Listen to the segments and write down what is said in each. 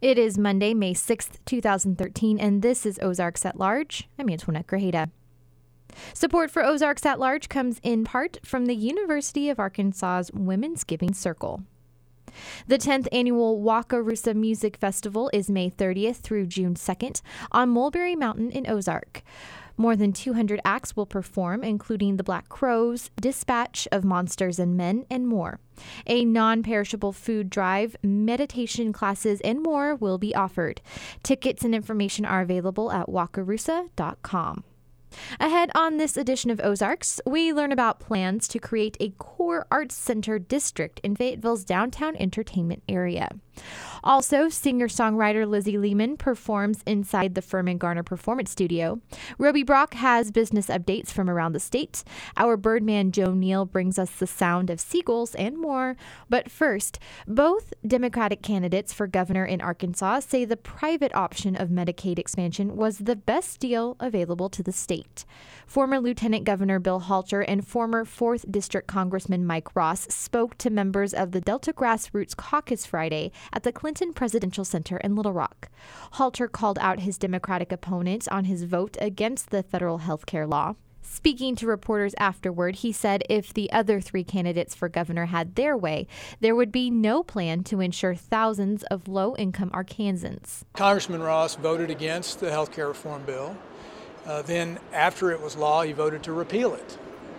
It is Monday, May 6th, 2013, and this is Ozarks at Large. I'm Antoinette Grajeda. Support for Ozarks at Large comes in part from the University of Arkansas's Women's Giving Circle. The 10th annual Wakarusa Music Festival is May 30th through June 2nd on Mulberry Mountain in Ozark. More than 200 acts will perform, including the Black Crowes, Dispatch of Monsters and Men, and more. A non-perishable food drive, meditation classes, and more will be offered. Tickets and information are available at wakarusa.com. Ahead on this edition of Ozarks, we learn about plans to create a core arts center district in Fayetteville's downtown entertainment area. Also, singer-songwriter Lizzie Lehman performs inside the Furman Garner Performance Studio. Roby Brock has business updates from around the state. Our birdman Joe Neal brings us the sound of seagulls and more. But first, both Democratic candidates for governor in Arkansas say the private option of Medicaid expansion was the best deal available to the state. Former Lieutenant Governor Bill Halter and former 4th District Congressman Mike Ross spoke to members of the Delta Grassroots Caucus Friday at the Clinton Presidential Center in Little Rock. Halter called out his Democratic opponent on his vote against the federal health care law. Speaking to reporters afterward, he said if the other three candidates for governor had their way, there would be no plan to insure thousands of low-income Arkansans. Congressman Ross voted against the health care reform bill. Then after it was law, he voted to repeal it.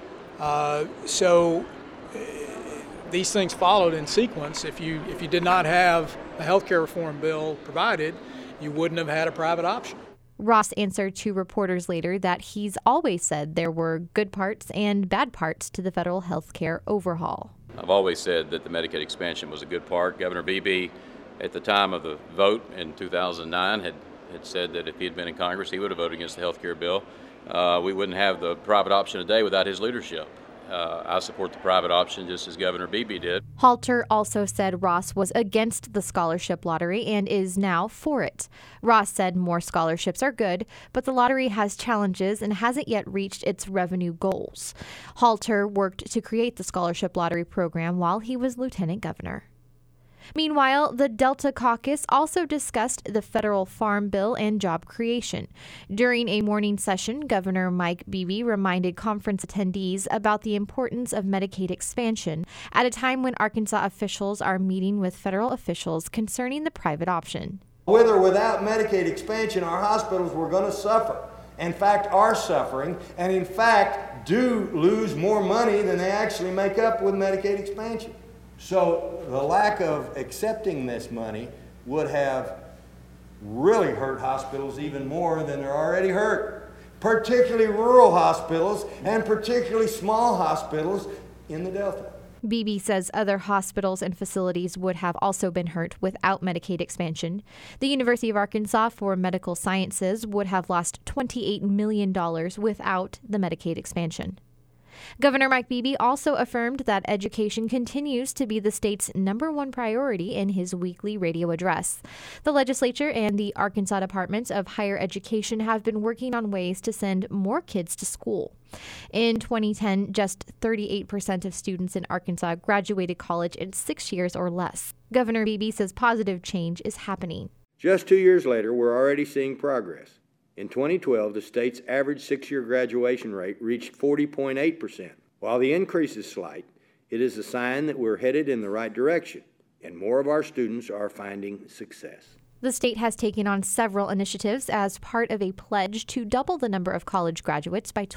These things followed in sequence. If you did not have a health care reform bill provided, you wouldn't have had a private option. Ross answered to reporters later that he's always said there were good parts and bad parts to the federal health care overhaul. I've always said that the Medicaid expansion was a good part. Governor Beebe, at the time of the vote in 2009, had said that if he had been in Congress, he would have voted against the health care bill. We wouldn't have the private option today without his leadership. I support the private option just as Governor Beebe did. Halter also said Ross was against the scholarship lottery and is now for it. Ross said more scholarships are good, but the lottery has challenges and hasn't yet reached its revenue goals. Halter worked to create the scholarship lottery program while he was lieutenant governor. Meanwhile, the Delta Caucus also discussed the federal farm bill and job creation. During a morning session, Governor Mike Beebe reminded conference attendees about the importance of Medicaid expansion at a time when Arkansas officials are meeting with federal officials concerning the private option. With or without Medicaid expansion, our hospitals were going to suffer. In fact, are suffering, and in fact, do lose more money than they actually make up with Medicaid expansion. So the lack of accepting this money would have really hurt hospitals even more than they're already hurt, particularly rural hospitals and particularly small hospitals in the Delta. Beebe says other hospitals and facilities would have also been hurt without Medicaid expansion. The University of Arkansas for Medical Sciences would have lost $28 million without the Medicaid expansion. Governor Mike Beebe also affirmed that education continues to be the state's #1 priority in his weekly radio address. The legislature and the Arkansas Department of Higher Education have been working on ways to send more kids to school. In 2010, just 38% of students in Arkansas graduated college in 6 years or less. Governor Beebe says positive change is happening. Just 2 years later, we're already seeing progress. In 2012, the state's average 6-year graduation rate reached 40.8%. While the increase is slight, it is a sign that we're headed in the right direction, and more of our students are finding success. The state has taken on several initiatives as part of a pledge to double the number of college graduates by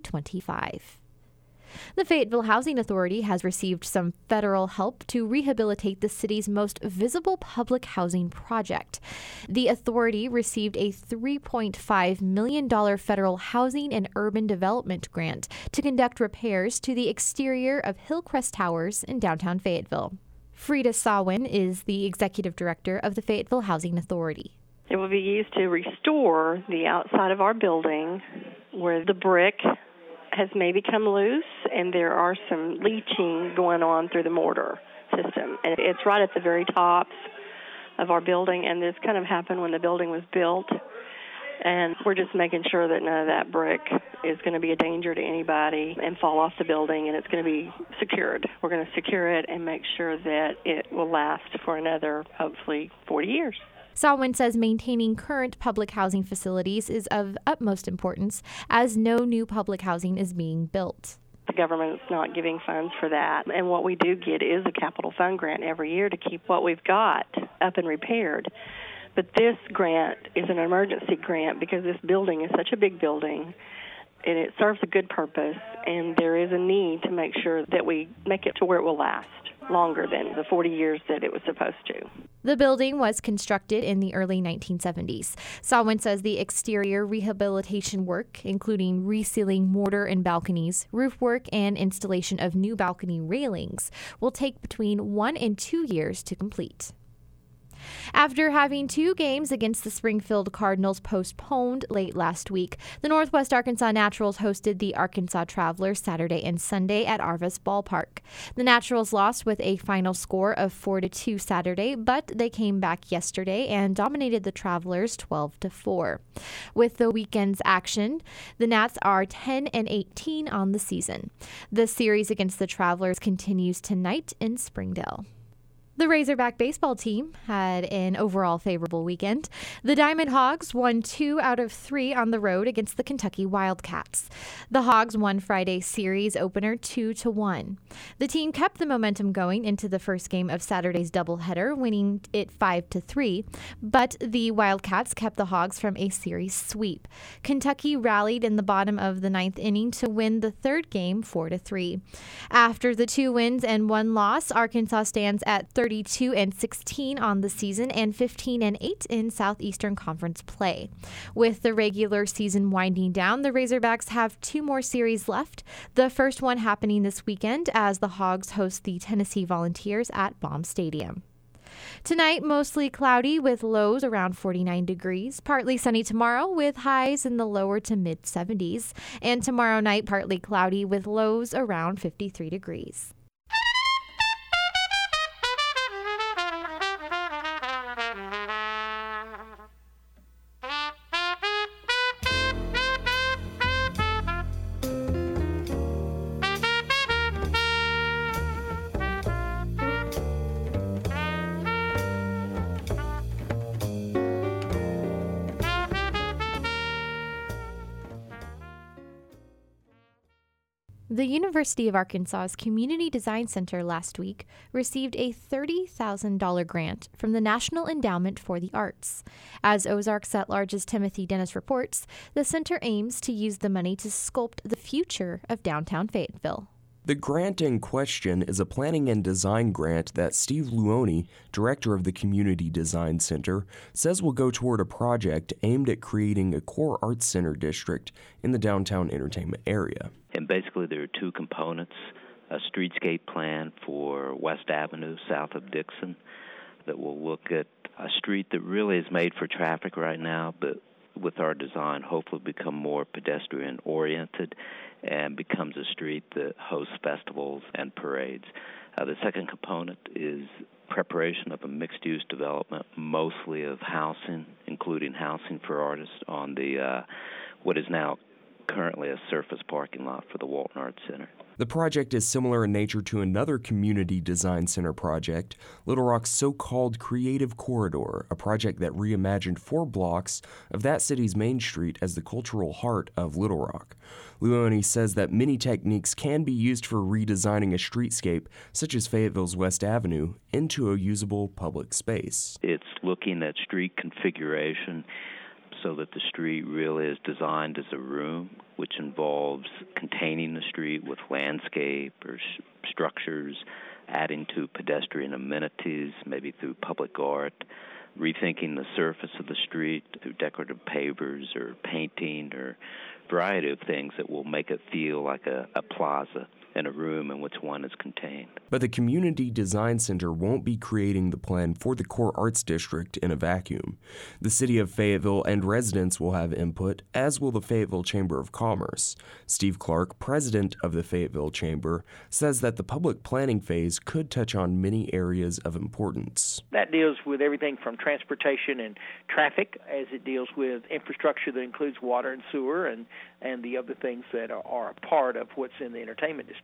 2025. The Fayetteville Housing Authority has received some federal help to rehabilitate the city's most visible public housing project. The authority received a $3.5 million federal housing and urban development grant to conduct repairs to the exterior of Hillcrest Towers in downtown Fayetteville. Frida Sawin is the executive director of the Fayetteville Housing Authority. It will be used to restore the outside of our building where the brick has maybe come loose and there are some leaching going on through the mortar system. And it's right at the very tops of our building, and this kind of happened when the building was built. And we're just making sure that none of that brick is going to be a danger to anybody and fall off the building, and it's going to be secured. We're going to secure it and make sure that it will last for another, hopefully, 40 years. Salwin says maintaining current public housing facilities is of utmost importance as no new public housing is being built. The government's not giving funds for that, and what we do get is a capital fund grant every year to keep what we've got up and repaired. But this grant is an emergency grant because this building is such a big building, and it serves a good purpose, and there is a need to make sure that we make it to where it will last longer than the 40 years that it was supposed to. The building was constructed in the early 1970s. Salwin says the exterior rehabilitation work, including resealing mortar and balconies, roof work, and installation of new balcony railings, will take between 1 and 2 years to complete. After having 2 games against the Springfield Cardinals postponed late last week, the Northwest Arkansas Naturals hosted the Arkansas Travelers Saturday and Sunday at Arvis Ballpark. The Naturals lost with a final score of 4-2 Saturday, but they came back yesterday and dominated the Travelers 12-4. With the weekend's action, the Nats are 10-18 on the season. The series against the Travelers continues tonight in Springdale. The Razorback baseball team had an overall favorable weekend. The Diamond Hogs won 2 out of 3 on the road against the Kentucky Wildcats. The Hogs won Friday's series opener 2-1. The team kept the momentum going into the first game of Saturday's doubleheader, winning it 5-3, but the Wildcats kept the Hogs from a series sweep. Kentucky rallied in the bottom of the 9th inning to win the third game 4-3. After the 2 wins and 1 loss, Arkansas stands at 32-16 on the season and 15-8 in Southeastern Conference play. With the regular season winding down, the Razorbacks have 2 more series left, the first one happening this weekend as the Hogs host the Tennessee Volunteers at Baum Stadium. Tonight, mostly cloudy with lows around 49 degrees. Partly sunny tomorrow with highs in the lower to mid 70s. And tomorrow night, partly cloudy with lows around 53 degrees. The University of Arkansas's Community Design Center last week received a $30,000 grant from the National Endowment for the Arts. As Ozarks at Large's Timothy Dennis reports, the center aims to use the money to sculpt the future of downtown Fayetteville. The grant in question is a planning and design grant that Steve Luoni, director of the Community Design Center, says will go toward a project aimed at creating a core arts center district in the downtown entertainment area. And basically there are 2 components, a streetscape plan for West Avenue south of Dixon that will look at a street that really is made for traffic right now, but with our design hopefully become more pedestrian-oriented and becomes a street that hosts festivals and parades. The second component is preparation of a mixed-use development, mostly of housing, including housing for artists on the what is now currently a surface parking lot for the Walton Arts Center. The project is similar in nature to another Community Design Center project, Little Rock's so-called Creative Corridor, a project that reimagined 4 blocks of that city's main street as the cultural heart of Little Rock. Luoni says that many techniques can be used for redesigning a streetscape, such as Fayetteville's West Avenue, into a usable public space. It's looking at street configuration so that the street really is designed as a room, which involves containing the street with landscape or structures, adding to pedestrian amenities, maybe through public art, rethinking the surface of the street through decorative pavers or painting or a variety of things that will make it feel like a plaza and a room in which one is contained. But the Community Design Center won't be creating the plan for the core arts district in a vacuum. The city of Fayetteville and residents will have input, as will the Fayetteville Chamber of Commerce. Steve Clark, president of the Fayetteville Chamber, says that the public planning phase could touch on many areas of importance. That deals with everything from transportation and traffic, as it deals with infrastructure that includes water and sewer and the other things that are a part of what's in the entertainment district.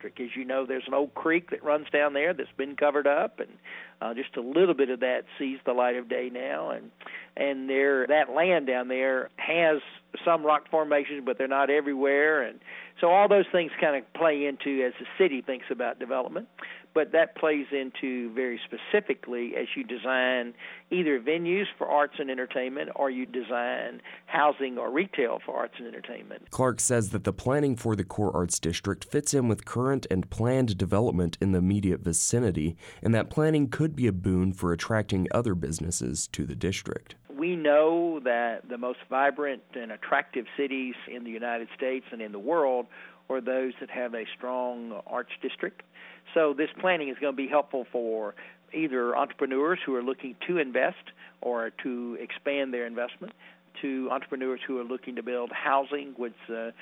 district. As you know, there's an old creek that runs down there that's been covered up, and just a little bit of that sees the light of day now. And that land down there has some rock formations, but they're not everywhere. And so all those things kind of play into as the city thinks about development. But that plays into very specifically as you design either venues for arts and entertainment or you design housing or retail for arts and entertainment. Clark says that the planning for the Core Arts District fits in with current and planned development in the immediate vicinity, and that planning could be a boon for attracting other businesses to the district. We know that the most vibrant and attractive cities in the United States and in the world are those that have a strong arts district. So this planning is going to be helpful for either entrepreneurs who are looking to invest or to expand their investment, to entrepreneurs who are looking to build housing with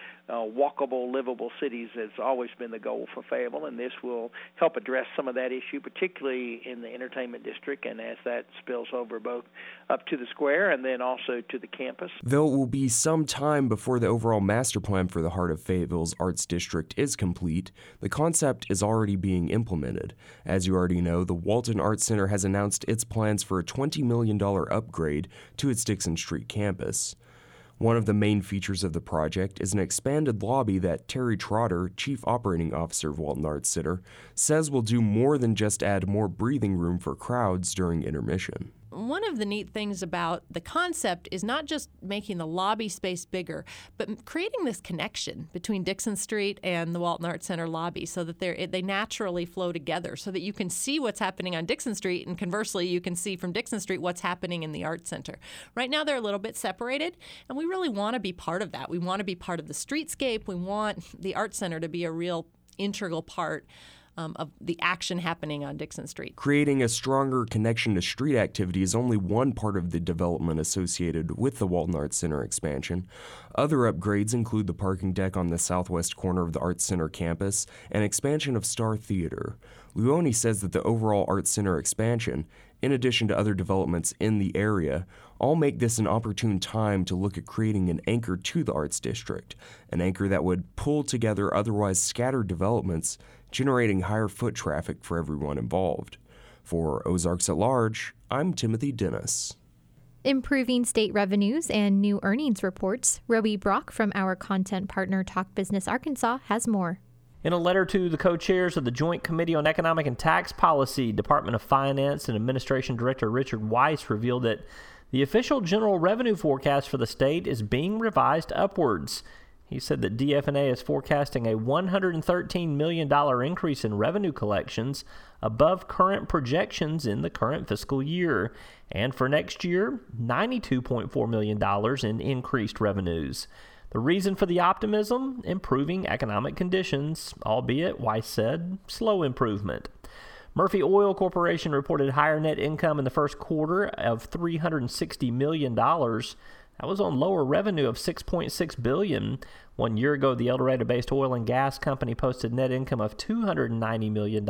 walkable, livable cities has always been the goal for Fayetteville, and this will help address some of that issue, particularly in the entertainment district, and as that spills over both up to the square and then also to the campus. Though it will be some time before the overall master plan for the heart of Fayetteville's Arts District is complete, the concept is already being implemented. As you already know, the Walton Arts Center has announced its plans for a $20 million upgrade to its Dixon Street campus. One of the main features of the project is an expanded lobby that Terry Trotter, Chief Operating Officer of Walton Arts Center, says will do more than just add more breathing room for crowds during intermission. One of the neat things about the concept is not just making the lobby space bigger, but creating this connection between Dixon Street and the Walton Arts Center lobby so that they naturally flow together so that you can see what's happening on Dixon Street, and conversely, you can see from Dixon Street what's happening in the Arts Center. Right now, they're a little bit separated, and we really want to be part of that. We want to be part of the streetscape. We want the Arts Center to be a real integral part of the action happening on Dixon Street. Creating a stronger connection to street activity is only one part of the development associated with the Walton Arts Center expansion. Other upgrades include the parking deck on the southwest corner of the Arts Center campus and expansion of Star Theater. Luoni says that the overall Arts Center expansion, in addition to other developments in the area, all make this an opportune time to look at creating an anchor to the Arts District, an anchor that would pull together otherwise scattered developments, generating higher foot traffic for everyone involved. For Ozarks at Large, I'm Timothy Dennis. Improving state revenues and new earnings reports, Roby Brock from our content partner Talk Business Arkansas has more. In a letter to the co-chairs of the Joint Committee on Economic and Tax Policy, Department of Finance and Administration Director Richard Weiss revealed that the official general revenue forecast for the state is being revised upwards. He said that DF&A is forecasting a $113 million increase in revenue collections above current projections in the current fiscal year, and for next year, $92.4 million in increased revenues. The reason for the optimism? Improving economic conditions, albeit, Weiss said, slow improvement. Murphy Oil Corporation reported higher net income in the first quarter of $360 million. That was on lower revenue of $6.6 billion. 1 year ago, the El Dorado-based oil and gas company posted net income of $290 million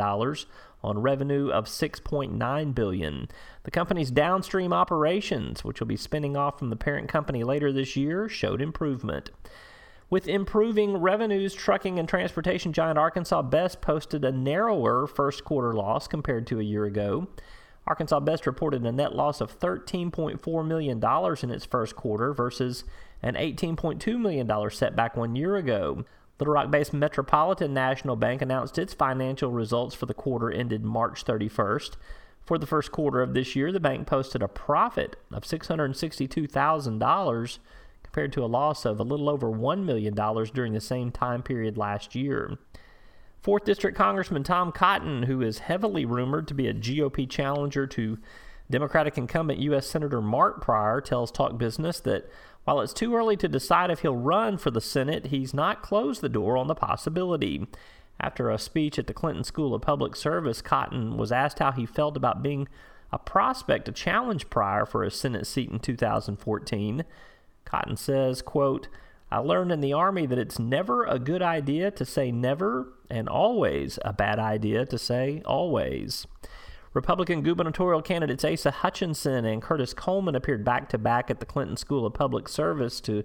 on revenue of $6.9 billion. The company's downstream operations, which will be spinning off from the parent company later this year, showed improvement. With improving revenues, trucking and transportation giant Arkansas Best posted a narrower first quarter loss compared to a year ago. Arkansas Best reported a net loss of $13.4 million in its first quarter versus an $18.2 million setback 1 year ago. Little Rock-based Metropolitan National Bank announced its financial results for the quarter ended March 31st. For the first quarter of this year, the bank posted a profit of $662,000 compared to a loss of a little over $1 million during the same time period last year. 4th District Congressman Tom Cotton, who is heavily rumored to be a GOP challenger to Democratic incumbent U.S. Senator Mark Pryor, tells Talk Business that while it's too early to decide if he'll run for the Senate, he's not closed the door on the possibility. After a speech at the Clinton School of Public Service, Cotton was asked how he felt about being a prospect to challenge Pryor for a Senate seat in 2014. Cotton says, quote, "I learned in the Army that it's never a good idea to say never and always a bad idea to say always." Republican gubernatorial candidates Asa Hutchinson and Curtis Coleman appeared back-to-back at the Clinton School of Public Service to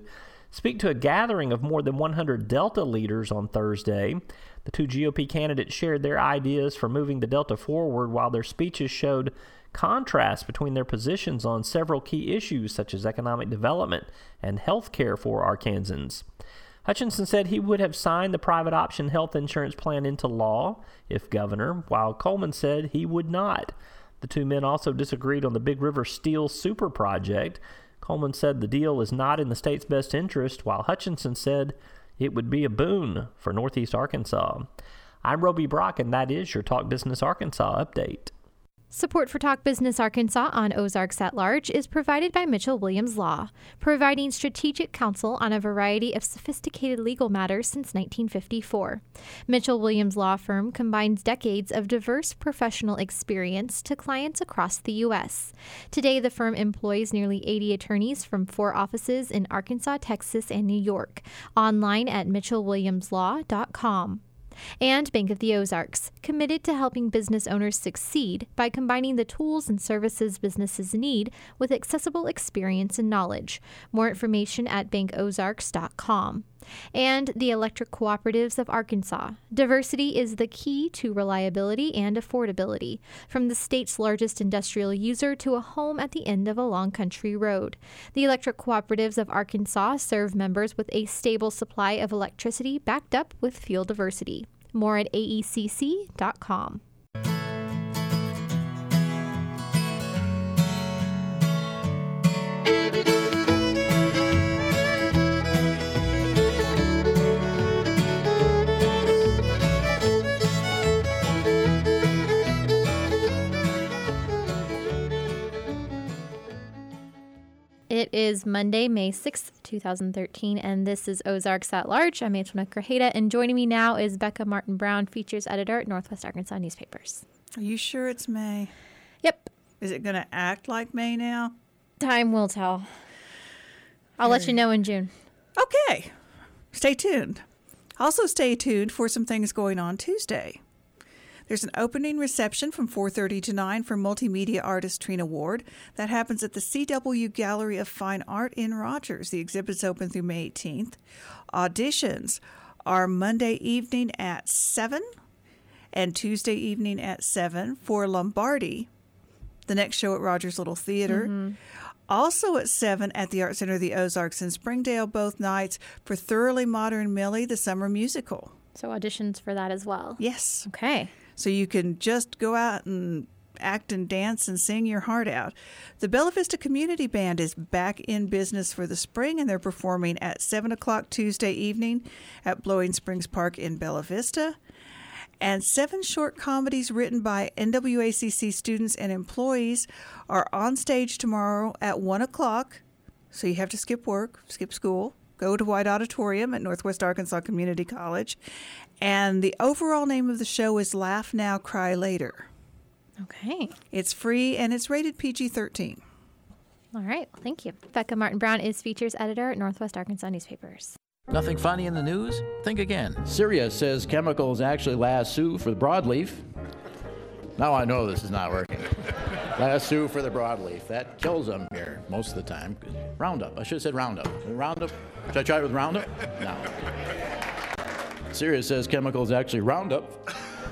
speak to a gathering of more than 100 Delta leaders on Thursday. The two GOP candidates shared their ideas for moving the Delta forward, while their speeches showed contrast between their positions on several key issues such as economic development and health care for Arkansans. Hutchinson said he would have signed the private option health insurance plan into law if governor, while Coleman said he would not. The two men also disagreed on the Big River Steel Super Project. Coleman said the deal is not in the state's best interest, while Hutchinson said it would be a boon for Northeast Arkansas. I'm Roby Brock, and that is your Talk Business Arkansas update. Support for Talk Business Arkansas on Ozarks at Large is provided by Mitchell Williams Law, providing strategic counsel on a variety of sophisticated legal matters since 1954. Mitchell Williams Law Firm combines decades of diverse professional experience to clients across the U.S. Today, the firm employs nearly 80 attorneys from 4 offices in Arkansas, Texas, and New York. Online at mitchellwilliamslaw.com. And Bank of the Ozarks, committed to helping business owners succeed by combining the tools and services businesses need with accessible experience and knowledge. More information at bankozarks.com. And the Electric Cooperatives of Arkansas. Diversity is the key to reliability and affordability, from the state's largest industrial user to a home at the end of a long country road. The Electric Cooperatives of Arkansas serve members with a stable supply of electricity backed up with fuel diversity. More at aecc.com. It is Monday, May 6th, 2013, and this is Ozarks at Large. I'm Antoinette Grajeda, and joining me now is Becca Martin-Brown, features editor at Northwest Arkansas Newspapers. Are you sure it's May? Yep. Is it going to act like May now? Time will tell. I'll let you know in June. Okay. Stay tuned. Also stay tuned for some things going on Tuesday. There's an opening reception from 4:30 to 9 for multimedia artist Trina Ward. That happens at the CW Gallery of Fine Art in Rogers. The exhibit's open through May 18th. Auditions are Monday evening at 7 and Tuesday evening at 7 for Lombardi, the next show at Rogers Little Theater. Mm-hmm. Also at 7 at the Art Center of the Ozarks in Springdale both nights for Thoroughly Modern Millie, the summer musical. So auditions for that as well? Yes. Okay. So you can just go out and act and dance and sing your heart out. The Bella Vista Community Band is back in business for the spring, and they're performing at 7 o'clock Tuesday evening at Blowing Springs Park in Bella Vista. And 7 short comedies written by NWACC students and employees are on stage tomorrow at 1 o'clock. So you have to skip work, skip school, go to White Auditorium at Northwest Arkansas Community College. And the overall name of the show is Laugh Now, Cry Later. Okay. It's free and it's rated PG-13. All right. Well, thank you. Becca Martin-Brown is features editor at Northwest Arkansas Newspapers. Nothing funny in the news? Think again. Syria says chemicals actually lasso for the broadleaf. Now I know this is not working. Lasso for the broadleaf. That kills them here most of the time. Roundup. I should have said Roundup. Roundup? Should I try it with Roundup? No. Syria says chemicals actually Roundup.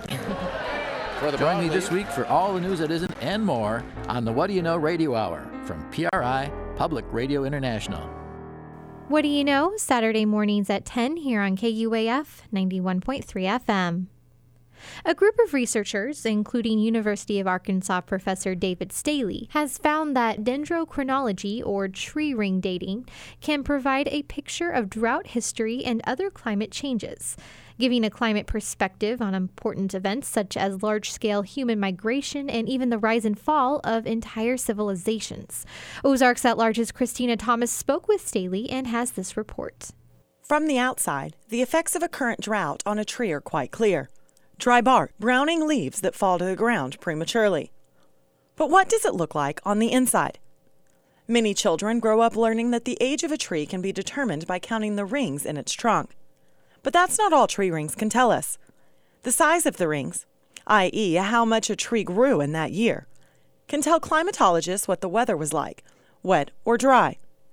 Join me this week for all the news that isn't and more on the What Do You Know Radio Hour from PRI, Public Radio International. What Do You Know? Saturday mornings at 10 here on KUAF 91.3 FM. A group of researchers, including University of Arkansas professor David Staley, has found that dendrochronology, or tree ring dating, can provide a picture of drought history and other climate changes, giving a climate perspective on important events such as large-scale human migration and even the rise and fall of entire civilizations. Ozarks at Large's Christina Thomas spoke with Staley and has this report. From the outside, the effects of a current drought on a tree are quite clear. Dry bark, browning leaves that fall to the ground prematurely. But what does it look like on the inside? Many children grow up learning that the age of a tree can be determined by counting the rings in its trunk. But that's not all tree rings can tell us. The size of the rings, i.e. how much a tree grew in that year, can tell climatologists what the weather was like, wet or dry.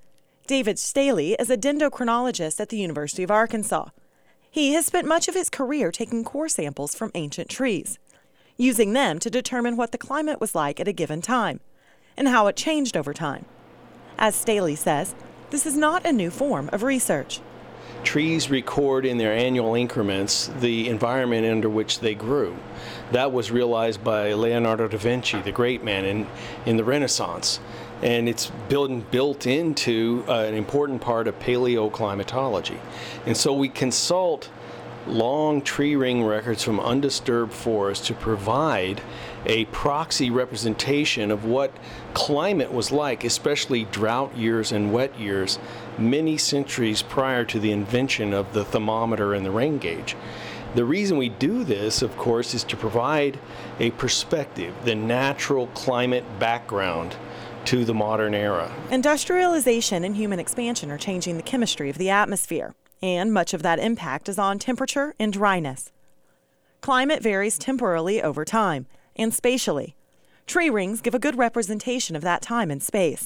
David Staley is a dendrochronologist at the University of Arkansas. He has spent much of his career taking core samples from ancient trees, using them to determine what the climate was like at a given time and how it changed over time. As Staley says, this is not a new form of research. Trees record in their annual increments the environment under which they grew. That was realized by Leonardo da Vinci, the great man, in the Renaissance. And it's built into an important part of paleoclimatology. And so we consult long tree ring records from undisturbed forests to provide a proxy representation of what climate was like, especially drought years and wet years, many centuries prior to the invention of the thermometer and the rain gauge. The reason we do this, of course, is to provide a perspective, the natural climate background to the modern era. Industrialization and human expansion are changing the chemistry of the atmosphere, and much of that impact is on temperature and dryness. Climate varies temporally over time and spatially. Tree rings give a good representation of that time and space.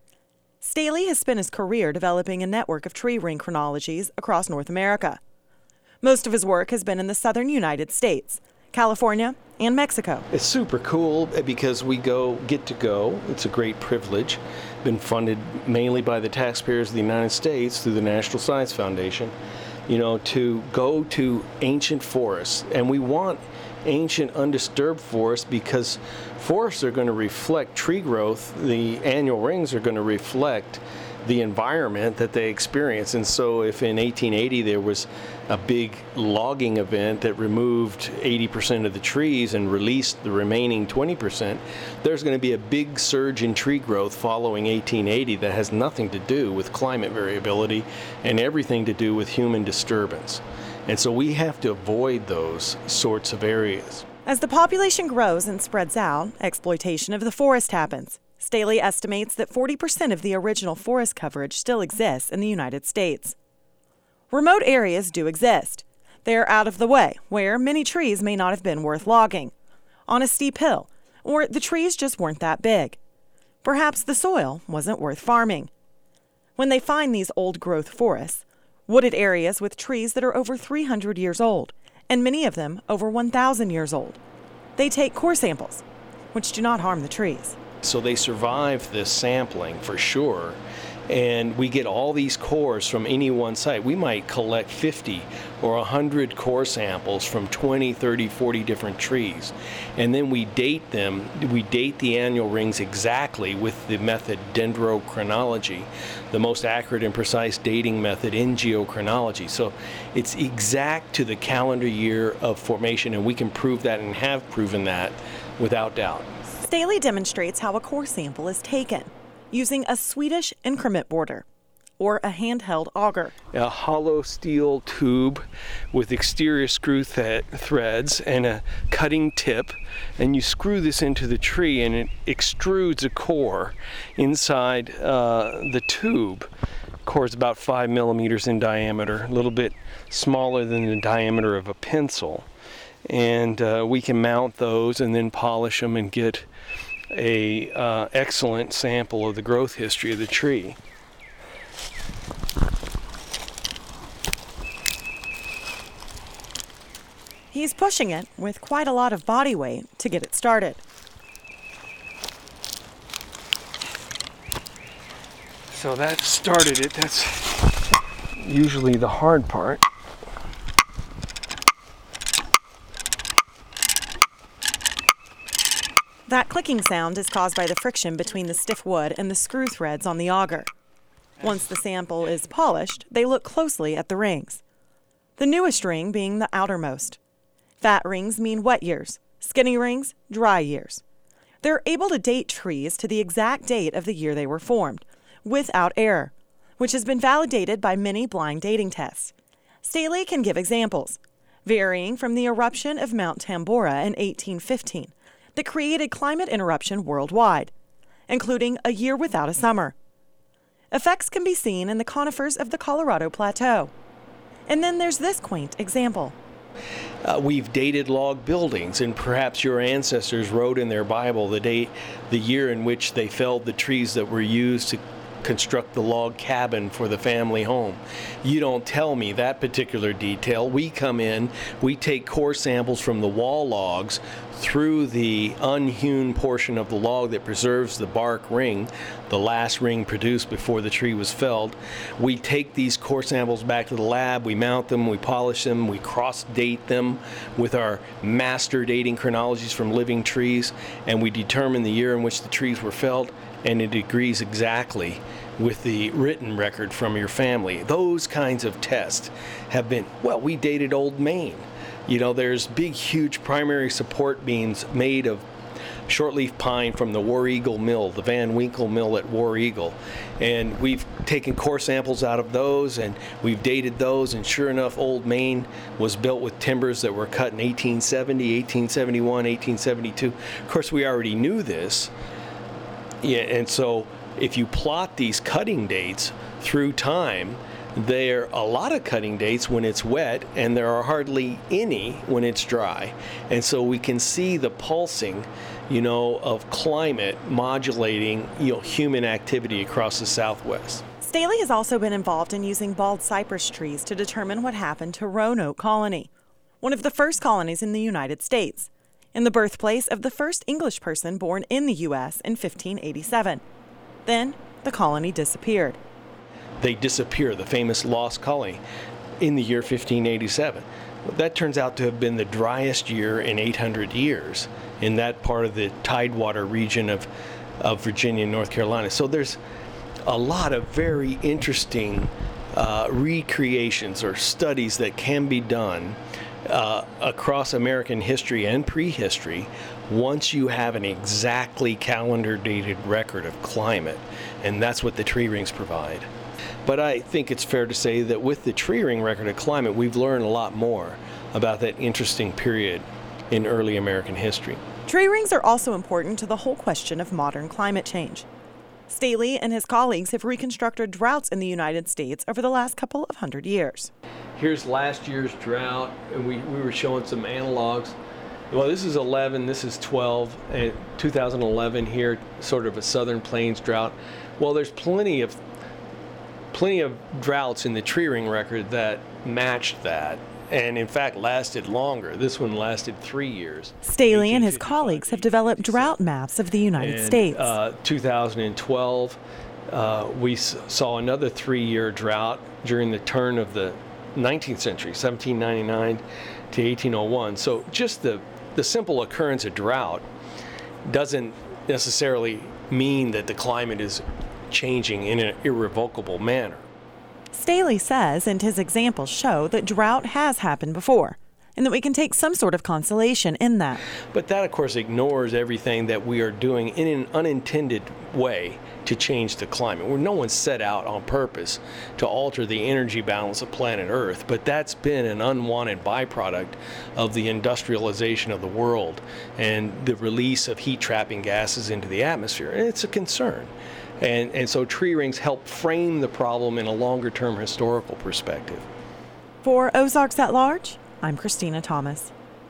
Staley has spent his career developing a network of tree ring chronologies across North America. Most of his work has been in the southern United States, California, and Mexico. It's super cool because we get to go. It's a great privilege. Been funded mainly by the taxpayers of the United States through the National Science Foundation, to go to ancient forests. And we want ancient undisturbed forests because forests are going to reflect tree growth. The annual rings are going to reflect the environment that they experience. And so if in 1880 there was a big logging event that removed 80% of the trees and released the remaining 20%, there's going to be a big surge in tree growth following 1880 that has nothing to do with climate variability and everything to do with human disturbance. And so we have to avoid those sorts of areas. As the population grows and spreads out, exploitation of the forest happens. Staley estimates that 40% of the original forest coverage still exists in the United States. Remote areas do exist. They are out of the way, where many trees may not have been worth logging, on a steep hill, or the trees just weren't that big. Perhaps the soil wasn't worth farming. When they find these old-growth forests, wooded areas with trees that are over 300 years old, and many of them over 1,000 years old, they take core samples, which do not harm the trees. So they survive this sampling for sure, and we get all these cores from any one site. We might collect 50 or 100 core samples from 20, 30, 40 different trees, and then we date them. We date the annual rings exactly with the method dendrochronology, the most accurate and precise dating method in geochronology. So it's exact to the calendar year of formation, and we can prove that and have proven that without doubt. Staley demonstrates how a core sample is taken using a Swedish increment boarder, or a handheld auger. A hollow steel tube with exterior screw threads and a cutting tip, and you screw this into the tree and it extrudes a core inside the tube. The core is about 5 millimeters in diameter, a little bit smaller than the diameter of a pencil. And we can mount those and then polish them and get a excellent sample of the growth history of the tree. He's pushing it with quite a lot of body weight to get it started. So that started it. That's usually the hard part. That clicking sound is caused by the friction between the stiff wood and the screw threads on the auger. Once the sample is polished, they look closely at the rings, the newest ring being the outermost. Fat rings mean wet years, skinny rings, dry years. They're able to date trees to the exact date of the year they were formed, without error, which has been validated by many blind dating tests. Staley can give examples, varying from the eruption of Mount Tambora in 1815, that created climate interruption worldwide, including a year without a summer. Effects can be seen in the conifers of the Colorado Plateau. And then there's this quaint example. We've dated log buildings, and perhaps your ancestors wrote in their Bible the year in which they felled the trees that were used to construct the log cabin for the family home. You don't tell me that particular detail. We come in, we take core samples from the wall logs through the unhewn portion of the log that preserves the bark ring, the last ring produced before the tree was felled. We take these core samples back to the lab, we mount them, we polish them, we cross-date them with our master dating chronologies from living trees, and we determine the year in which the trees were felled, and it agrees exactly with the written record from your family. Those kinds of tests have been, well, we dated Old Maine. You know, there's big, huge primary support beams made of shortleaf pine from the War Eagle Mill, the Van Winkle Mill at War Eagle. And we've taken core samples out of those, and we've dated those, and sure enough, Old Maine was built with timbers that were cut in 1870, 1871, 1872. Of course, we already knew this. Yeah, and so if you plot these cutting dates through time, there are a lot of cutting dates when it's wet, and there are hardly any when it's dry. And so we can see the pulsing, of climate modulating, human activity across the Southwest. Staley has also been involved in using bald cypress trees to determine what happened to Roanoke Colony, one of the first colonies in the United States, and the birthplace of the first English person born in the U.S. in 1587. Then the colony disappeared. They disappear, the famous lost colony, in the year 1587. That turns out to have been the driest year in 800 years in that part of the Tidewater region of Virginia and North Carolina. So there's a lot of very interesting recreations or studies that can be done across American history and prehistory once you have an exactly calendar dated record of climate, and that's what the tree rings provide. But I think it's fair to say that with the tree ring record of climate, we've learned a lot more about that interesting period in early American history. Tree rings are also important to the whole question of modern climate change. Staley and his colleagues have reconstructed droughts in the United States over the last couple of 100 years. Here's last year's drought, and we were showing some analogs. Well, this is 11, this is 12, and 2011 here, sort of a southern plains drought. Well, there's plenty of droughts in the tree ring record that matched that, and in fact lasted longer. This one lasted 3 years. Staley and his colleagues have developed drought maps of the United States. 2012, we saw another 3-year drought during the turn of the 19th century, 1799 to 1801. So just the simple occurrence of drought doesn't necessarily mean that the climate is changing in an irrevocable manner. Staley says, and his examples show, that drought has happened before, and that we can take some sort of consolation in that. But that, of course, ignores everything that we are doing in an unintended way to change the climate, where no one set out on purpose to alter the energy balance of planet Earth, but that's been an unwanted byproduct of the industrialization of the world and the release of heat-trapping gases into the atmosphere, and it's a concern. And so tree rings help frame the problem in a longer-term historical perspective. For Ozarks at Large, I'm Christina Thomas.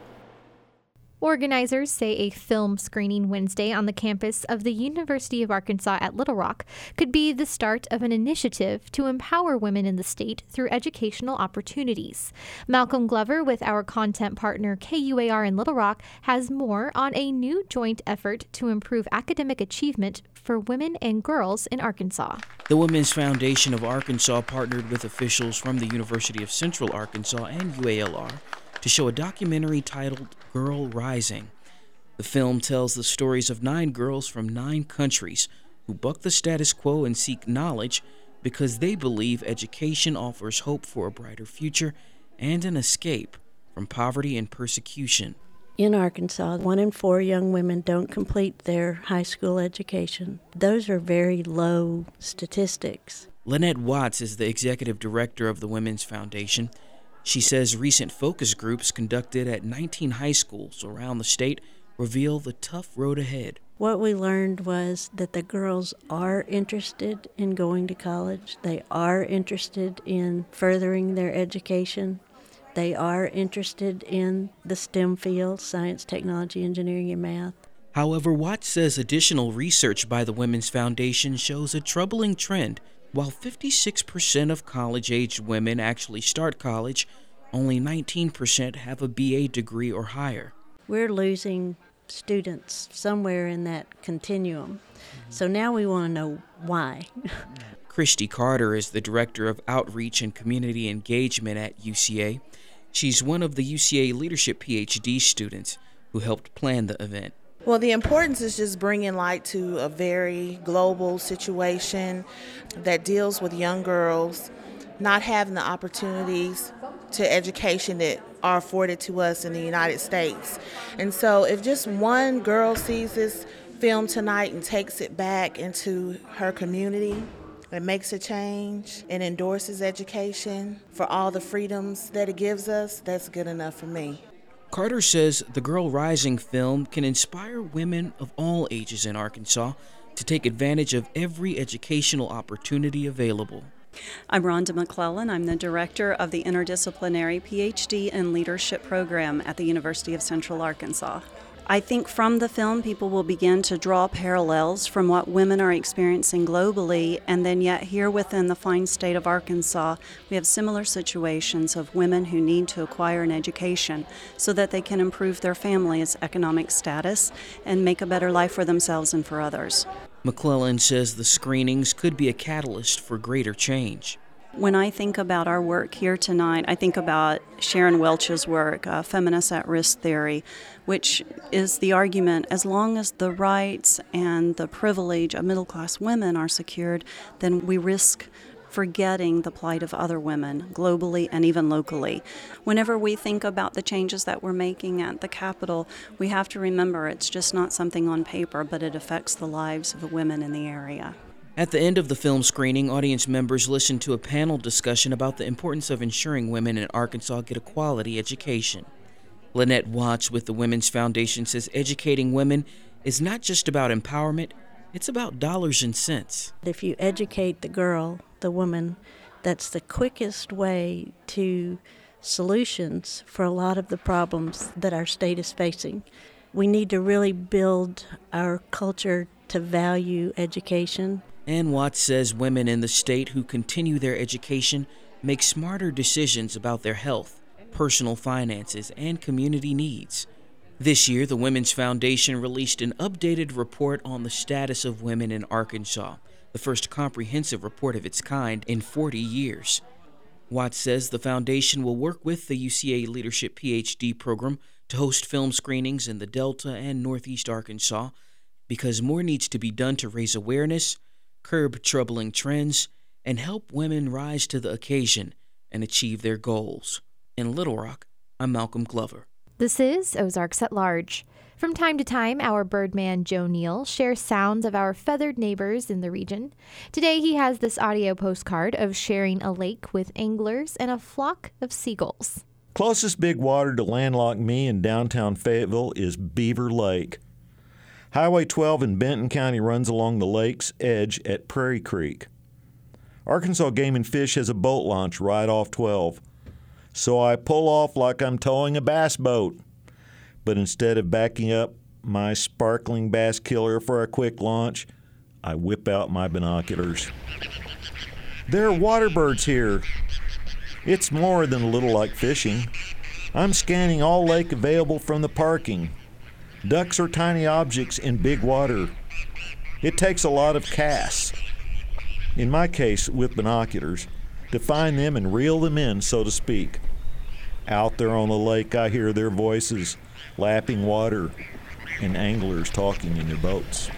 Organizers say a film screening Wednesday on the campus of the University of Arkansas at Little Rock could be the start of an initiative to empower women in the state through educational opportunities. Malcolm Glover with our content partner KUAR in Little Rock has more on a new joint effort to improve academic achievement for women and girls in Arkansas. The Women's Foundation of Arkansas partnered with officials from the University of Central Arkansas and UALR to show a documentary titled Girl Rising. The film tells the stories of 9 girls from 9 countries who buck the status quo and seek knowledge because they believe education offers hope for a brighter future and an escape from poverty and persecution. In Arkansas, 1 in 4 young women don't complete their high school education. Those are very low statistics. Lynette Watts is the executive director of the Women's Foundation. She says recent focus groups conducted at 19 high schools around the state reveal the tough road ahead. What we learned was that the girls are interested in going to college. They are interested in furthering their education. They are interested in the STEM fields, science, technology, engineering, and math. However, Watts says additional research by the Women's Foundation shows a troubling trend. While 56% of college-aged women actually start college, only 19% have a BA degree or higher. We're losing students somewhere in that continuum. So now we want to know why. Christy Carter is the Director of Outreach and Community Engagement at UCA. She's one of the UCA Leadership PhD students who helped plan the event. Well, the importance is just bringing light to a very global situation that deals with young girls not having the opportunities to education that are afforded to us in the United States. And so if just one girl sees this film tonight and takes it back into her community and makes a change and endorses education for all the freedoms that it gives us, that's good enough for me. Carter says the Girl Rising film can inspire women of all ages in Arkansas to take advantage of every educational opportunity available. I'm Rhonda McClellan. I'm the director of the Interdisciplinary PhD in Leadership program at the University of Central Arkansas. I think from the film, people will begin to draw parallels from what women are experiencing globally, and then yet here within the fine state of Arkansas, we have similar situations of women who need to acquire an education so that they can improve their family's economic status and make a better life for themselves and for others. McClellan says the screenings could be a catalyst for greater change. When I think about our work here tonight, I think about Sharon Welch's work, Feminist at Risk Theory, which is the argument as long as the rights and the privilege of middle-class women are secured, then we risk forgetting the plight of other women globally and even locally. Whenever we think about the changes that we're making at the Capitol, we have to remember it's just not something on paper, but it affects the lives of the women in the area. At the end of the film screening, audience members listened to a panel discussion about the importance of ensuring women in Arkansas get a quality education. Lynette Watts with the Women's Foundation says educating women is not just about empowerment, it's about dollars and cents. If you educate the girl, the woman, that's the quickest way to solutions for a lot of the problems that our state is facing. We need to really build our culture to value education. And Watts says women in the state who continue their education make smarter decisions about their health, personal finances, and community needs. This year, the Women's Foundation released an updated report on the status of women in Arkansas, the first comprehensive report of its kind in 40 years. Watts says the foundation will work with the UCA Leadership PhD program to host film screenings in the Delta and Northeast Arkansas because more needs to be done to raise awareness, curb troubling trends, and help women rise to the occasion and achieve their goals. In Little Rock, I'm Malcolm Glover. This is Ozarks at Large. From time to time, our birdman Joe Neal shares sounds of our feathered neighbors in the region. Today, he has this audio postcard of sharing a lake with anglers and a flock of seagulls. Closest big water to landlocked me in downtown Fayetteville is Beaver Lake. Highway 12 in Benton County runs along the lake's edge at Prairie Creek. Arkansas Game and Fish has a boat launch right off 12. So I pull off like I'm towing a bass boat. But instead of backing up my sparkling bass killer for a quick launch, I whip out my binoculars. There are water birds here. It's more than a little like fishing. I'm scanning all lake available from the parking. Ducks are tiny objects in big water. It takes a lot of casts, in my case with binoculars, to find them and reel them in, so to speak. Out there on the lake, I hear their voices, lapping water, and anglers talking in their boats.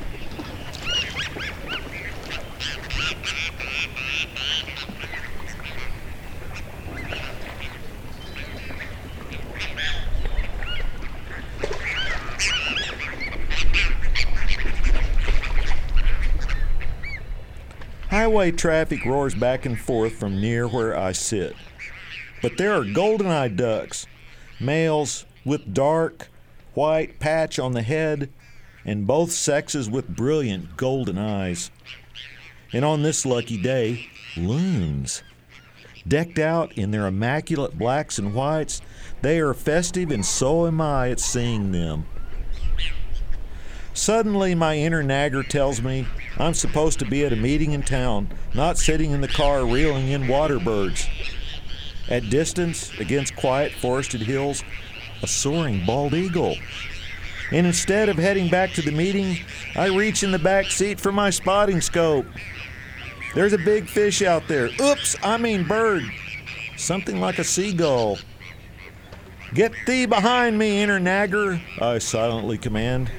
Highway traffic roars back and forth from near where I sit. But there are golden-eyed ducks, males with dark, white patch on the head, and both sexes with brilliant golden eyes. And on this lucky day, loons. Decked out in their immaculate blacks and whites, they are festive, and so am I at seeing them. Suddenly, my inner nagger tells me I'm supposed to be at a meeting in town, not sitting in the car reeling in water birds. At distance, against quiet forested hills, a soaring bald eagle. And instead of heading back to the meeting, I reach in the back seat for my spotting scope. There's a big fish out there. Oops, I mean bird. Something like a seagull. Get thee behind me, inner nagger, I silently command.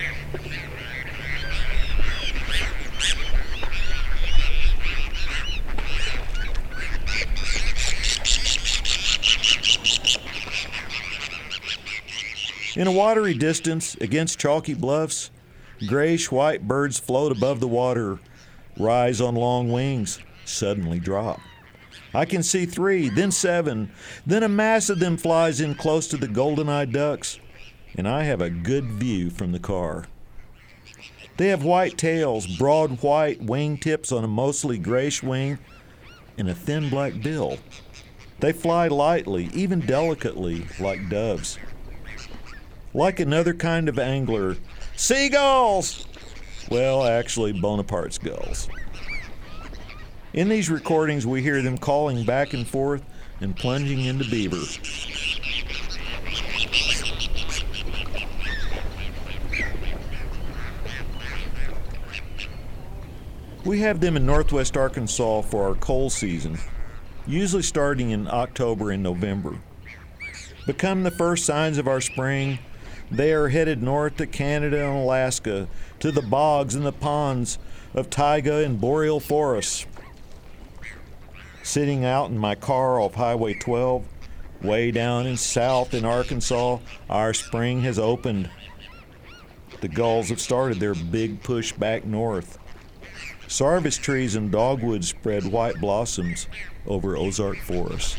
In a watery distance, against chalky bluffs, grayish-white birds float above the water, rise on long wings, suddenly drop. I can see 3, then 7, then a mass of them flies in close to the golden-eyed ducks, and I have a good view from the car. They have white tails, broad white wing tips on a mostly grayish wing, and a thin black bill. They fly lightly, even delicately, like doves. Like another kind of angler, seagulls! Well, actually, Bonaparte's gulls. In these recordings, we hear them calling back and forth and plunging into beaver. We have them in northwest Arkansas for our coal season, usually starting in October and November. Become the first signs of our spring, they are headed north to Canada and Alaska, to the bogs and the ponds of taiga and boreal forests. Sitting out in my car off Highway 12, way down in south in Arkansas, our spring has opened. The gulls have started their big push back north. Sarvice trees and dogwoods spread white blossoms over Ozark forests.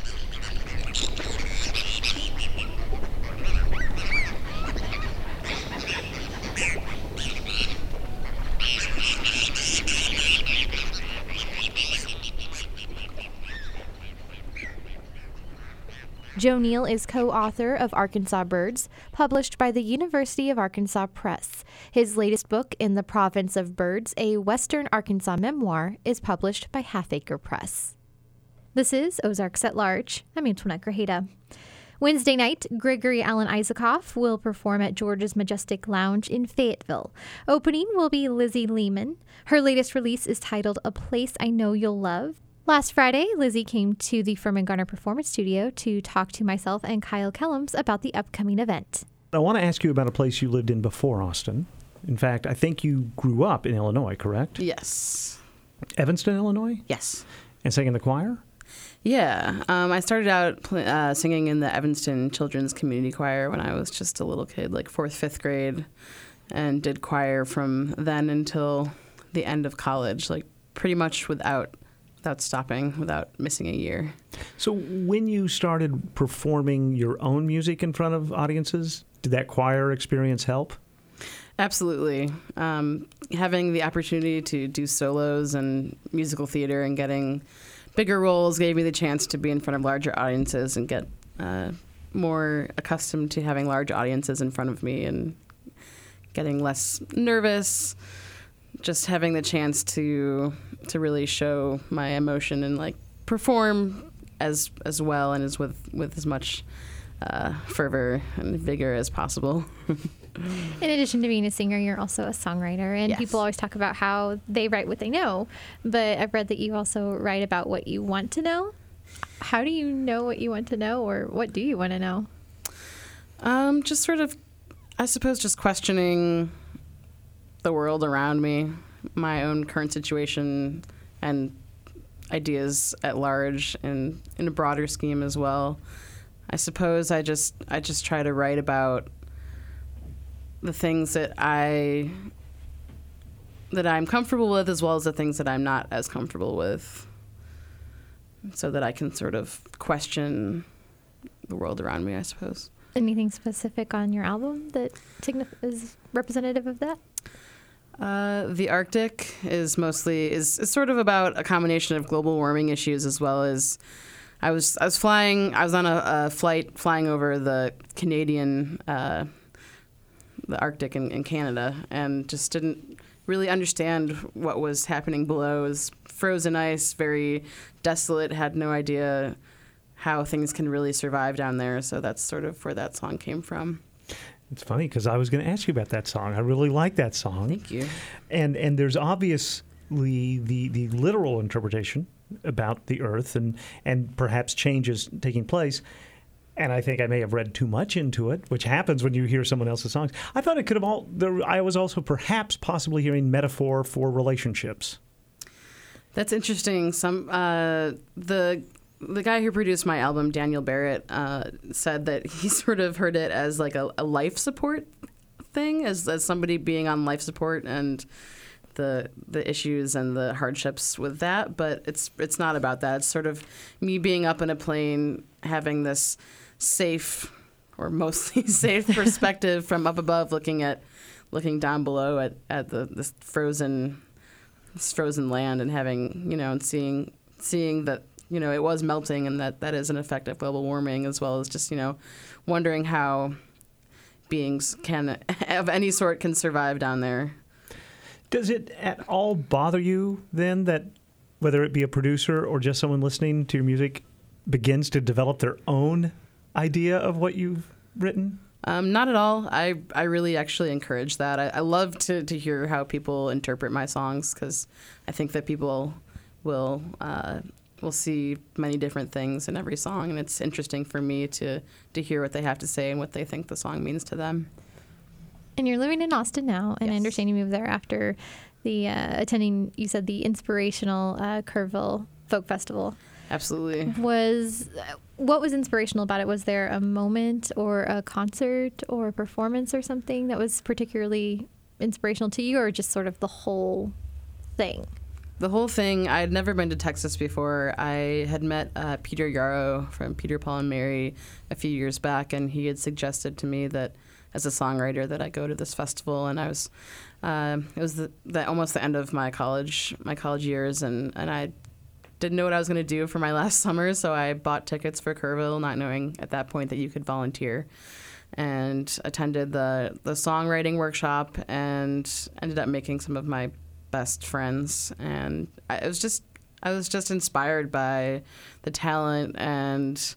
Joe Neal is co-author of Arkansas Birds, published by the University of Arkansas Press. His latest book, In the Province of Birds, a Western Arkansas memoir, is published by Halfacre Press. This is Ozarks at Large. I'm Antoinette Grajeda. Wednesday night, Gregory Alan Isaacoff will perform at George's Majestic Lounge in Fayetteville. Opening will be Lizzie Lehman. Her latest release is titled A Place I Know You'll Love. Last Friday, Lizzie came to the Furman Garner Performance Studio to talk to myself and Kyle Kellums about the upcoming event. I want to ask you about a place you lived in before Austin. In fact, I think you grew up in Illinois, correct? Yes. Evanston, Illinois? Yes. And sang in the choir? Yeah. I started out singing in the Evanston Children's Community Choir when I was just a little kid, like 4th, 5th grade, and did choir from then until the end of college, like pretty much without stopping, without missing a year. So when you started performing your own music in front of audiences, did that choir experience help? Absolutely. Having the opportunity to do solos and musical theater and getting bigger roles gave me the chance to be in front of larger audiences and get more accustomed to having large audiences in front of me and getting less nervous. Just having the chance to really show my emotion and like perform as well and as with as much fervor and vigor as possible. In addition to being a singer, you're also a songwriter, and yes. People always talk about how they write what they know, but I've read that you also write about what you want to know. How do you know what you want to know, or what do you want to know? Just sort of, I suppose, just questioning the world around me, my own current situation, and ideas at large, and in a broader scheme as well. I suppose I just try to write about the things that I'm comfortable with, as well as the things that I'm not as comfortable with, so that I can sort of question the world around me, I suppose. Anything specific on your album that is representative of that? The Arctic is mostly is sort of about a combination of global warming issues, as well as I was on a flight flying over the Canadian Arctic in Canada, and just didn't really understand what was happening below. It was frozen ice, very desolate, had no idea how things can really survive down there. So that's sort of where that song came from. It's funny because I was going to ask you about that song. I really like that song. Thank you. And there's obviously the literal interpretation about the earth and perhaps changes taking place. And I think I may have read too much into it, which happens when you hear someone else's songs. I thought it could have I was also perhaps possibly hearing metaphor for relationships. That's interesting. The guy who produced my album, Daniel Barrett, said that he sort of heard it as like a life support thing, as somebody being on life support and the issues and the hardships with that. But it's not about that. It's sort of me being up in a plane, having this safe or mostly safe perspective from up above, looking down below at this frozen land, and having, and seeing that, it was melting, and that is an effect of global warming, as well as just, wondering how beings of any sort can survive down there. Does it at all bother you then that whether it be a producer or just someone listening to your music begins to develop their own idea of what you've written? Not at all. I really actually encourage that. I love to hear how people interpret my songs, because I think that people will see many different things in every song, and it's interesting for me to hear what they have to say and what they think the song means to them. And you're living in Austin now, and yes. I understand you moved there after the attending, you said, the inspirational Kerrville Folk Festival. Absolutely. What was inspirational about it? Was there a moment or a concert or a performance or something that was particularly inspirational to you, or just sort of the whole thing? The whole thing. I had never been to Texas before. I had met Peter Yarrow from Peter, Paul, and Mary a few years back, and he had suggested to me that as a songwriter that I go to this festival. And I was, it was almost the end of my college years, and I didn't know what I was going to do for my last summer, so I bought tickets for Kerrville, not knowing at that point that you could volunteer, and attended the songwriting workshop, and ended up making some of my best friends. And I was just inspired by the talent and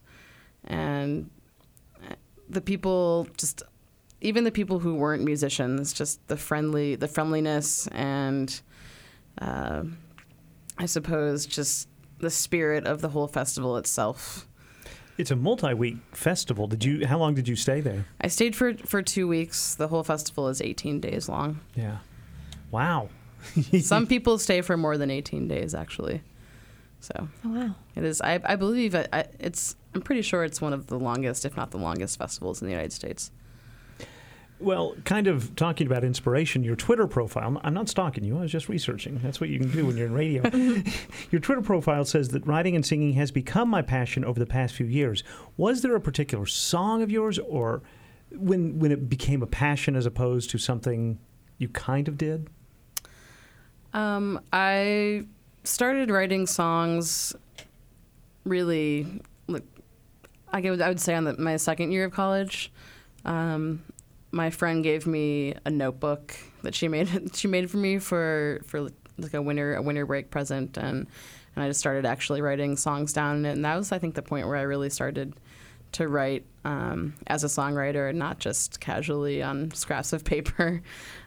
the people, just even the people who weren't musicians, just the friendliness, and I suppose just the spirit of the whole festival itself. It's a multi-week festival. How long did you stay there? I stayed for 2 weeks. The whole festival is 18 days long. Yeah. Wow. Some people stay for more than 18 days, actually. So. Oh, wow. It is. I believe I'm pretty sure it's one of the longest, if not the longest, festivals in the United States. Well, kind of talking about inspiration, your Twitter profile, I'm not stalking you, I was just researching. That's what you can do when you're in radio. Your Twitter profile says that writing and singing has become my passion over the past few years. Was there a particular song of yours, or when it became a passion as opposed to something you kind of did? I started writing songs really, I would say on my second year of college. My friend gave me a notebook that she made for me for like a winter break present, and I just started actually writing songs down in it. And that was, I think, the point where I really started to write as a songwriter, and not just casually on scraps of paper.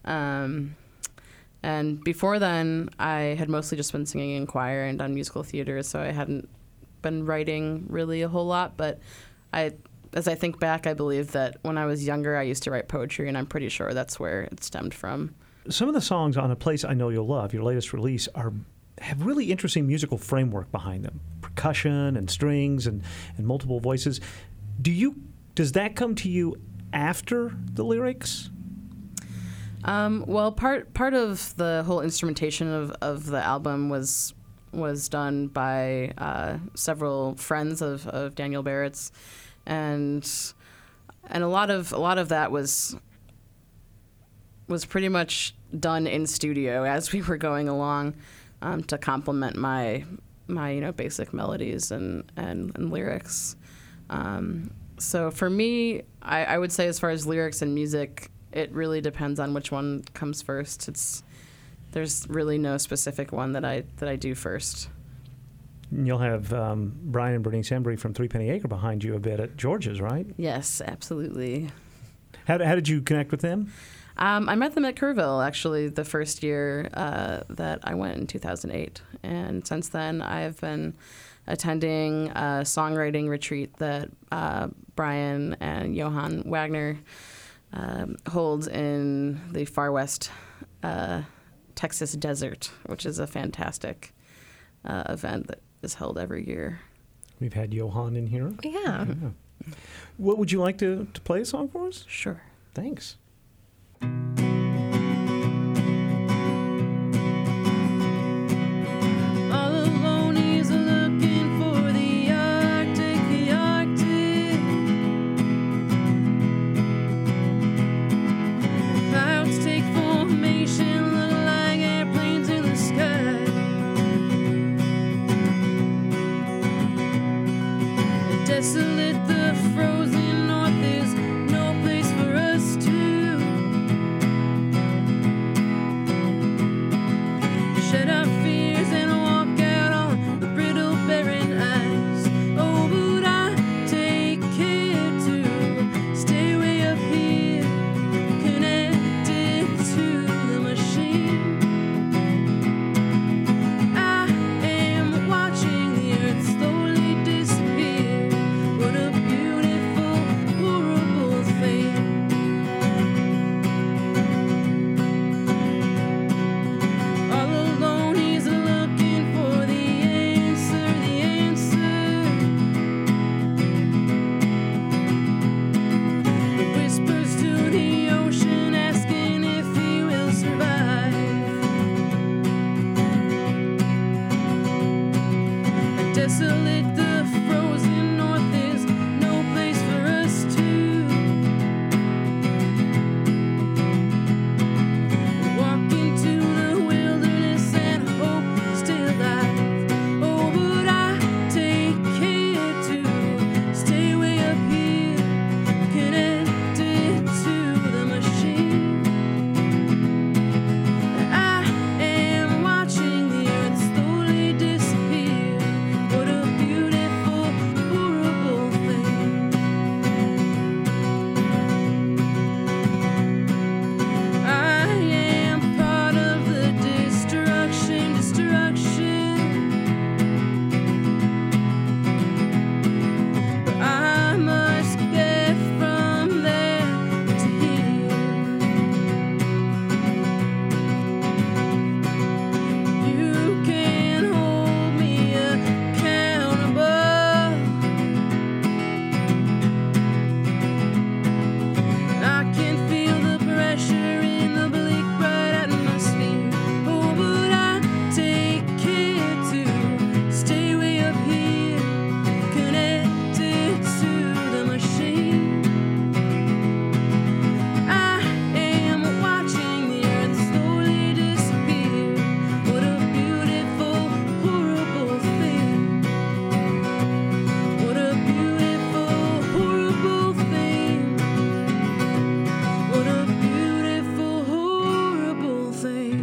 And before then, I had mostly just been singing in choir and done musical theater, so I hadn't been writing really a whole lot. But as I think back, I believe that when I was younger, I used to write poetry, and I'm pretty sure that's where it stemmed from. Some of the songs on A Place I Know You'll Love, your latest release, have really interesting musical framework behind them. Percussion and strings and multiple voices. Does that come to you after the lyrics? Well, part of the whole instrumentation of the album was done by several friends of Daniel Barrett's, and a lot of that was pretty much done in studio as we were going along, to complement my basic melodies and lyrics. So for me, I would say, as far as lyrics and music, it really depends on which one comes first. There's really no specific one that I do first. You'll have Brian and Bernice Embry from Three Penny Acre behind you a bit at George's, right? Yes, absolutely. How did you connect with them? I met them at Kerrville, actually, the first year that I went in 2008. And since then, I've been attending a songwriting retreat that Brian and Johann Wagner holds in the far west Texas desert, which is a fantastic event that is held every year. We've had Johann in here. Yeah. What would you like to play a song for us? Sure. Thanks. All alone he's looking for the Arctic, the Arctic. Clouds take formation, look like airplanes in the sky. Desolate, the frozen north is no place for us to. Shed our fears and walk out on the brittle, barren ice. Oh, but I take care to stay way up here, connected to the machine. I am watching the earth slowly disappear. What a beautiful, horrible thing. All alone he's looking for the answer, the answer. He whispers to the ocean, asking if he will survive. Desolate, the frozen north is no place for us to. Walk into the wilderness and hope to stay alive. Oh, but I take care to stay way up here, connected to the machine. I am watching the earth slowly disappear. What a beautiful, horrible thing. I am part of the destruction. But I must get from there to here. You can hold me accountable. I can feel the pressure in the bleak, bright atmosphere. Oh, but I take care to stay way up here, connected to the machine. I am watching the earth slowly disappear. What a beautiful, horrible thing. What a beautiful, horrible thing. What a beautiful, horrible thing.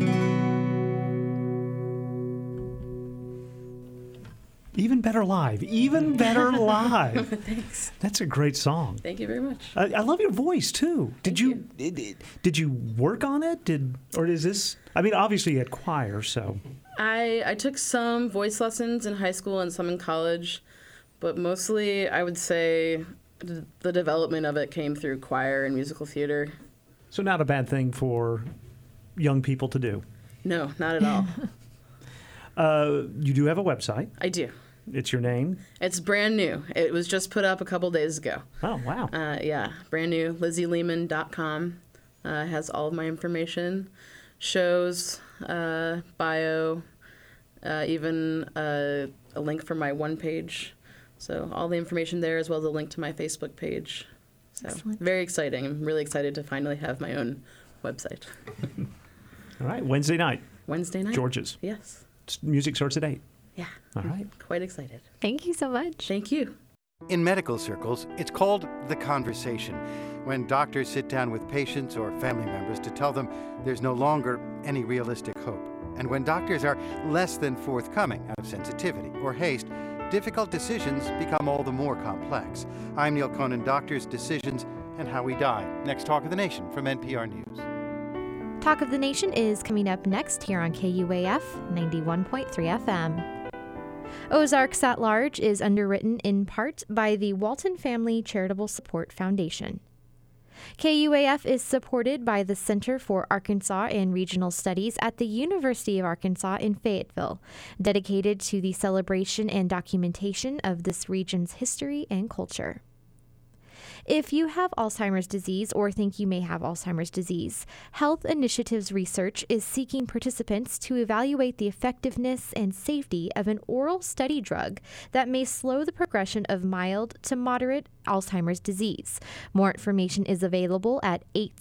Even better live. Even better live. Thanks. That's a great song. Thank you very much. I love your voice too. Did you work on it? Or is this? I mean, obviously you had choir, so. I took some voice lessons in high school and some in college, but mostly I would say the development of it came through choir and musical theater. So not a bad thing for young people to do. No, not at all. You do have a website. I do. It's your name? It's brand new. It was just put up a couple days ago. Oh, wow. Yeah, brand new. LizzieLehman.com has all of my information, shows, bio, even a link for my one page. So all the information there, as well as a link to my Facebook page. So Excellent. Very exciting. I'm really excited to finally have my own website. All right, Wednesday night. Wednesday night? George's. Yes. Music starts at 8. Yeah. All right. Quite excited. Thank you so much. Thank you. In medical circles, it's called the conversation, when doctors sit down with patients or family members to tell them there's no longer any realistic hope. And when doctors are less than forthcoming out of sensitivity or haste, difficult decisions become all the more complex. I'm Neil Conan, Doctors, Decisions, and How We Die. Next Talk of the Nation from NPR News. Talk of the Nation is coming up next here on KUAF 91.3 FM. Ozarks at Large is underwritten in part by the Walton Family Charitable Support Foundation. KUAF is supported by the Center for Arkansas and Regional Studies at the University of Arkansas in Fayetteville, dedicated to the celebration and documentation of this region's history and culture. If you have Alzheimer's disease or think you may have Alzheimer's disease, Health Initiatives Research is seeking participants to evaluate the effectiveness and safety of an oral study drug that may slow the progression of mild to moderate Alzheimer's disease. More information is available at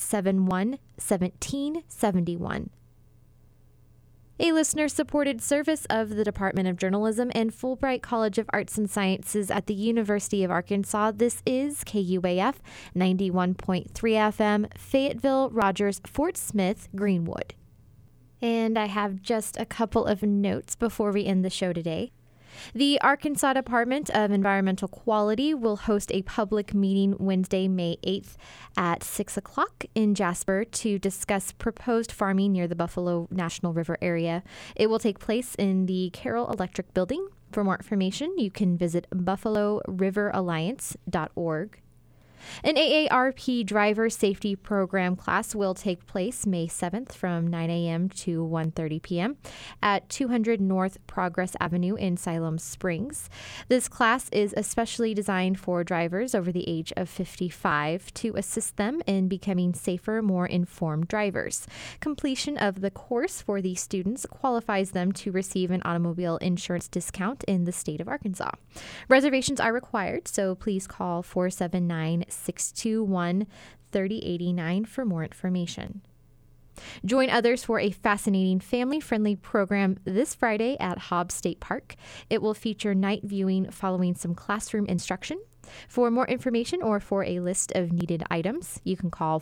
871-1771. A listener-supported service of the Department of Journalism and Fulbright College of Arts and Sciences at the University of Arkansas. This is KUAF 91.3 FM, Fayetteville, Rogers, Fort Smith, Greenwood. And I have just a couple of notes before we end the show today. The Arkansas Department of Environmental Quality will host a public meeting Wednesday, May 8th at 6 o'clock in Jasper to discuss proposed farming near the Buffalo National River area. It will take place in the Carroll Electric Building. For more information, you can visit buffaloriveralliance.org. An AARP driver safety program class will take place May 7th from 9 a.m. to 1:30 p.m. at 200 North Progress Avenue in Siloam Springs. This class is especially designed for drivers over the age of 55 to assist them in becoming safer, more informed drivers. Completion of the course for these students qualifies them to receive an automobile insurance discount in the state of Arkansas. Reservations are required, so please call 479-621-3089 for more information. Join others for a fascinating family-friendly program this Friday at Hobbs State Park. It will feature night viewing following some classroom instruction. For more information or for a list of needed items, you can call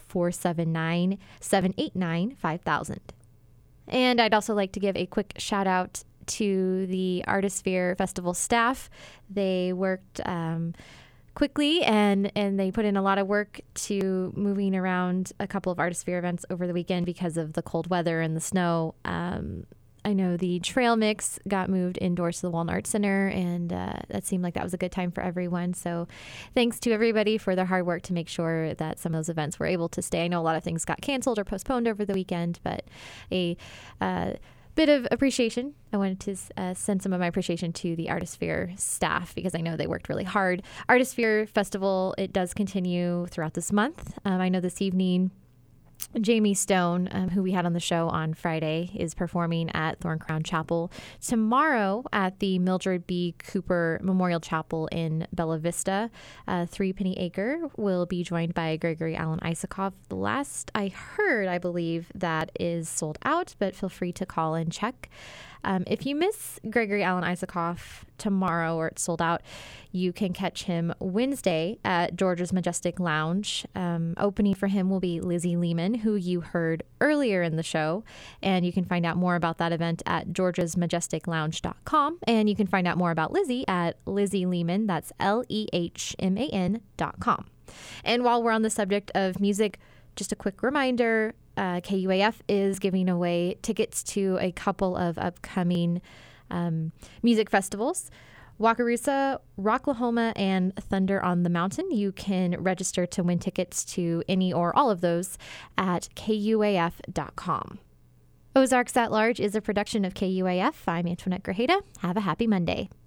479-789-5000. And I'd also like to give a quick shout out to the Artisphere Festival staff. They worked quickly and they put in a lot of work to moving around a couple of Artisphere events over the weekend because of the cold weather and the snow. I know the trail mix got moved indoors to the Walton Arts Center, and that seemed like that was a good time for everyone. So thanks to everybody for their hard work to make sure that some of those events were able to stay. I know a lot of things got canceled or postponed over the weekend, but a bit of appreciation. I wanted to send some of my appreciation to the Artisphere staff because I know they worked really hard. Artisphere Festival, it does continue throughout this month. I know this evening Jamie Stone, who we had on the show on Friday, is performing at Thorn Crown Chapel. Tomorrow at the Mildred B. Cooper Memorial Chapel in Bella Vista, Three Penny Acre will be joined by Gregory Alan Isakov. The last I heard, I believe, that is sold out, but feel free to call and check. If you miss Gregory Alan Isakov tomorrow or it's sold out, you can catch him Wednesday at George's Majestic Lounge. Opening for him will be Lizzie Lehman, who you heard earlier in the show. And you can find out more about that event at georgesmajesticlounge.com. And you can find out more about Lizzie at Lizzie Lehman, that's LEHMAN.com. And while we're on the subject of music, just a quick reminder, KUAF is giving away tickets to a couple of upcoming music festivals. Wakarusa, Rocklahoma, and Thunder on the Mountain. You can register to win tickets to any or all of those at KUAF.com. Ozarks at Large is a production of KUAF. I'm Antoinette Grajeda. Have a happy Monday.